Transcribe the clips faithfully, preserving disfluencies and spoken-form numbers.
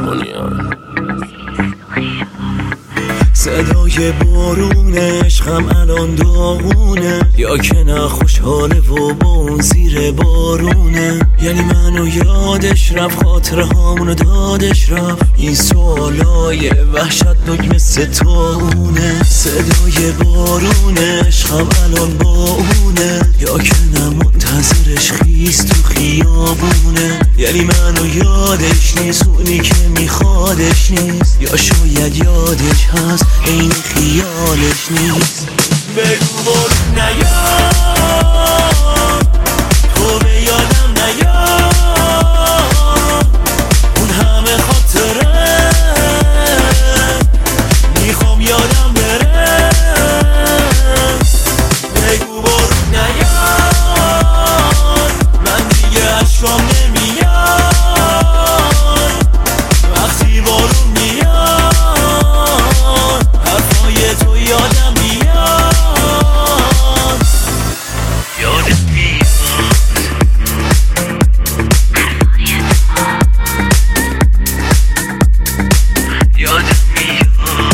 هارمونیا. صدای بارون عشقم الان داغونه، یا که نه خوشحاله و با اون زیر بارونه. یعنی منو یادش رفت، خاطره هامونو دادش رفت. این سوالای وحشتناک مثل تاونه. صدای بارون عشقم الان با اونه، یا که نه منتظرش خیس تو خیابونه. یعنی منو یادش نیست، اونی که میخوادش نیست، یا شاید یادش هست این خیالش نیست. بگو بارون نیاد، تو به یادم نیاد، اون همه خاطره میخوام یادم بره. بگو بارون نیاد، من دیگه عشقام نمیاد وقتی بارون میاد. حرفای تو یادم میاد، یادم میاد. یادم میاد.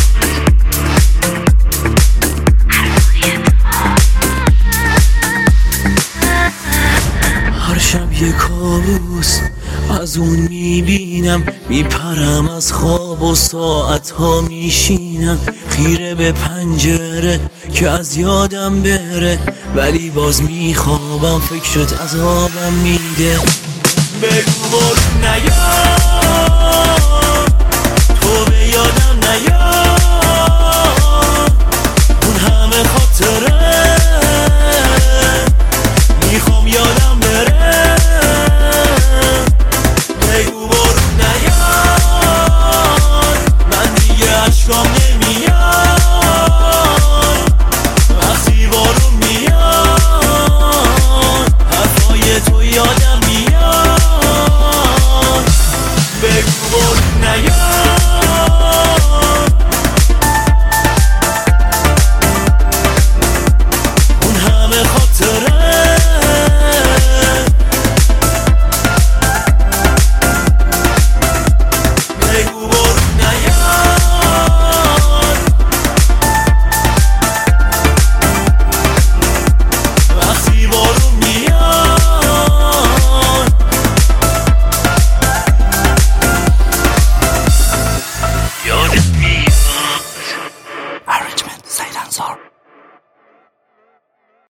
هر شب یه کابوس از اون میبینم، میپرم از خواب و ساعتها میشینم خیره به پنجره که از یادم بره، ولی باز میخوابم فکرت عذابم میده. بگو بارون نیاد، تو به یادم نیاد، اون همه خاطره میخوام یادم بره. بگو بارون نیاد، من دیگه عشقام نمیاد وقتی بارون میاد. حرفای تو یادم میاد. بگو بارون نیاد، اون همه خاطره Arrangement Seydan Zor.